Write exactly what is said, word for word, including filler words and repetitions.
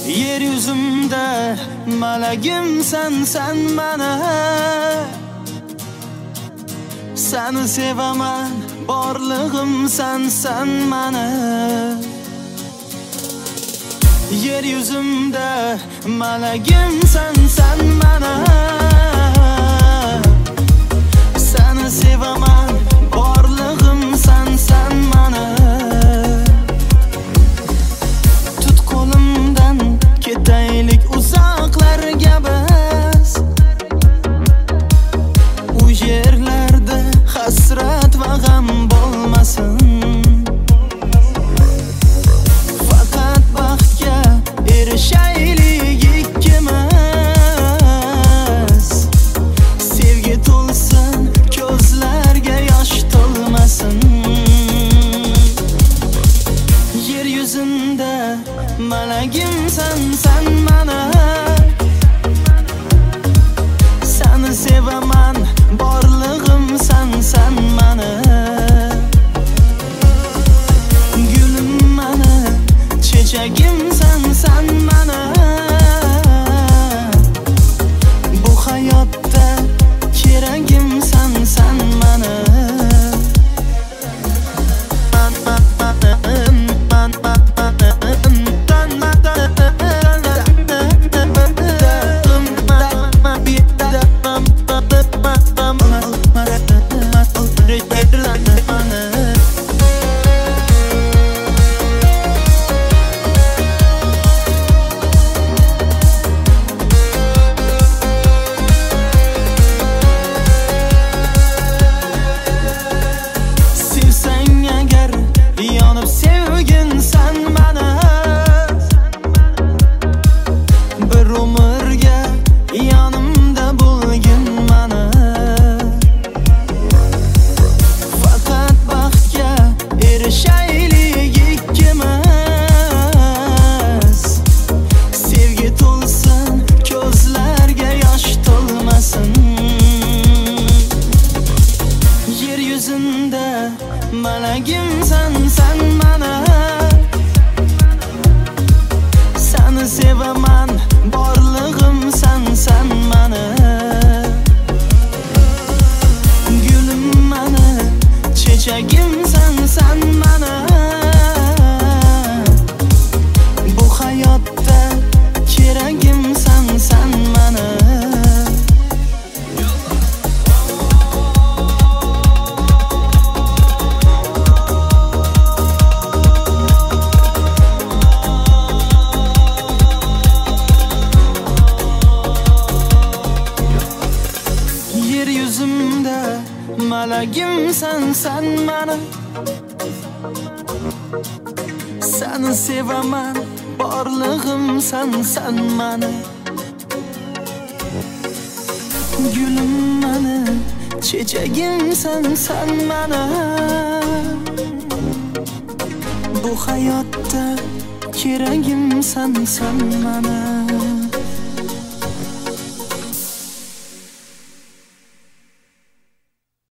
Yer yuzimda malagimsan sen mana. Seni sevaman, borlig'imsan sen mana. Yer yuzimda malagimsan sen mana. Seni sevaman, borlig'imsan sen mana. Tut qo'limdan ketaylik uzoqlarga biz. U yerlarda hasrat va g'am bo'lmasin. Faqat baxtga erishaylik ikkimiz. Sevgi to'lsin, ko'zlarga yosh to'lmasin. Yer yuzimda malagimsan sen mana. Seni sevaman, borlig'imsan sen mana. Gulim mana, chechagimsan sen mana. Bu hayotda keragimsan sen mana. Malagimsan sen mana. Seni sevaman, borlig'imsan sen mana. Gulim mana, chechagimsan sen mana. Bu hayotda keragimsan sen mana. Yer yuzimda malagimsan sen mana. Seni sevaman, borlig'imsan sen mana. Gulim mana, chechagimsan sen mana. Bu hayotda keragimsan sen mana.